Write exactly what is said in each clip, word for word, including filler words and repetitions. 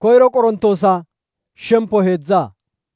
Koyro Qorontoosa shempo heedza.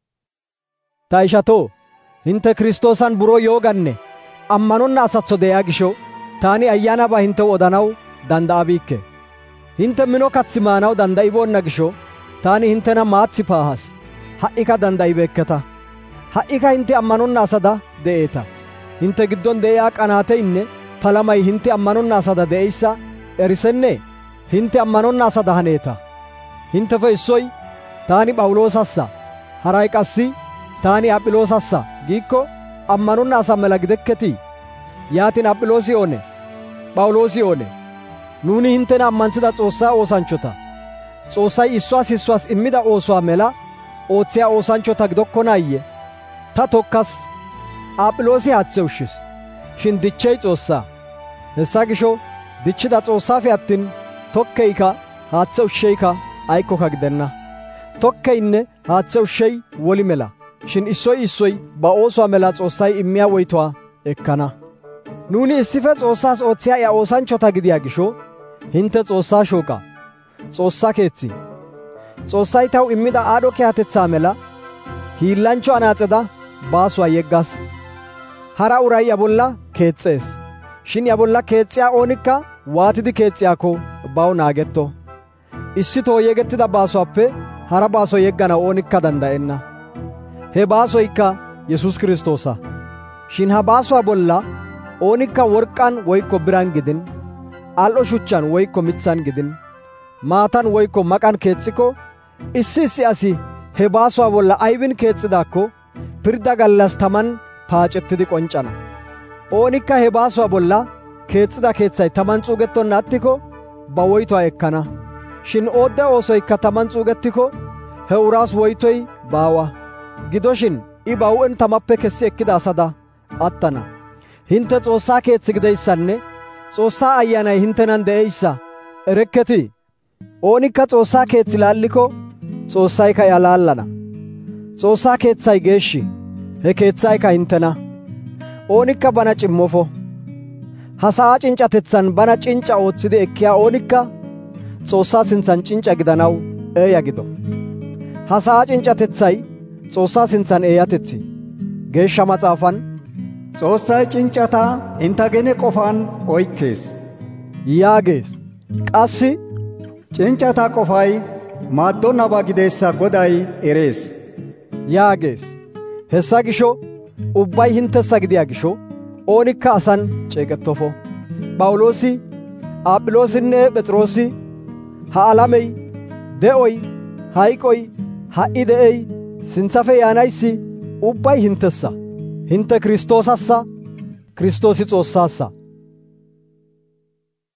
Ta ishatoo, hinte Kiristoosan buro yooganne ammanonna asatho de'a gisho taani ayyaanaba hintew odanaw danda'abiikke. Hinte mino kathi maanaw danda'iboonna gisho taani hintena maathi paahas. Ha'ika danda'ibeekketa. Ha'ika hinte ammanonna asada de'eeta. Hinte giddon de'iyaa qanaateynne palamay hinte ammanonna asada de'eyssa erisennee? Hinte ammanonna asada haneeta. Hintefe issoy taani Phawuloosassa, haray qassi taani Aphiloosassa giikko ammanonna asa mela gidekketii? Yaatin Aphiloosi oone? Phawuloosi oone? Nuuni hintena ammanthida Xoossaa oosanchota. Xoossay issuwas issuwas immida oosuwaa mela oothiyaa oosanchota gidokkonaayye? Ta tokkas, Aphiloosi haathe ushshis, shin dichchey Xoossaa. Hessa gisho dichchida Xoossaafe attin tokkeyka haathe ushsheyka aykkoka gidenna. Tokkeynne haathe ushshey woli mela, shin issoy issoy ba oosuwaa mela Xoossay immiyaa woytuwaa ekkana. Nuuni issife Xoossaas oothiyaa iya oosanchota gidiyaa gisho hinte Xoossaa shooqa, Xoossaa keetsi. Xoossay taw immida aadho kiyatetsaa mela hiillancho anaaxeda baasuwaa yeggas. Hara uray ya bolla keexxees, shin ya bolla keexiyaa oonikka waatidi keexiyaakko baw naagetto. Issitoo yegettida baasuwaappe hara baaso yeggana oonikka danda'enna. He baasoykka Yesuus Kiristoosa. Shin ha baasuwaa bolla oonikka worqqan woykko biran gidin, al"o shuchchan woykko mitsan gidin, maatan woykko maqan keexxiko, issi issi asi he baasuwaa bolla aybin keexxidaakko pirda gallas taman paacettidi qonccana. Oonikka he baasuwaa bolla keexxida keeththay taman xuugettonna attiko ba woytuwaa ekkana. Shin oodde oosoykka taman xuugettiko he uraas woytoy baawa. Gidoshin I ba hu'en tamappe kessi ekkida asada attana. Hinte Xoossaa keetsi gideyssanne Xoossaa Ayyaanay hintenan de'eyssa erekketii? Oonikka Xoossaa keetsi laalliko Xoossayka iya laallana. Xoossaa keetsay geeshshi, he keetsaykka hintena. Oonikka bana cimmofo. Ha sa'aa cinccatetsan bana cincca ooththidi ekkiyaa oonikka Xoossaa sintsan cincca gidanaw eeya gido. Ha sa'aa cinccatetsay Xoossaa sintsan eeyatetsi. Geeshsha Maxaafan, Xoossay cinccata inta gene qofaan oykkees yaagees. Qassi cinccata qofay maaddonnaba gideessa Goday erees yaagees. Hessa gisho ubbay hintessa gidiyaa gisho oonikka asan ceeqettofo. Phawuloosi, Aphiloosinne Phexroosi, ha alamey, de'oy, hayqoy, ha'i de'ey, sinthafe yaanayssi ubbay hintessa. Hinte Kiristoosassa, Kiristoosi Xoossaassa.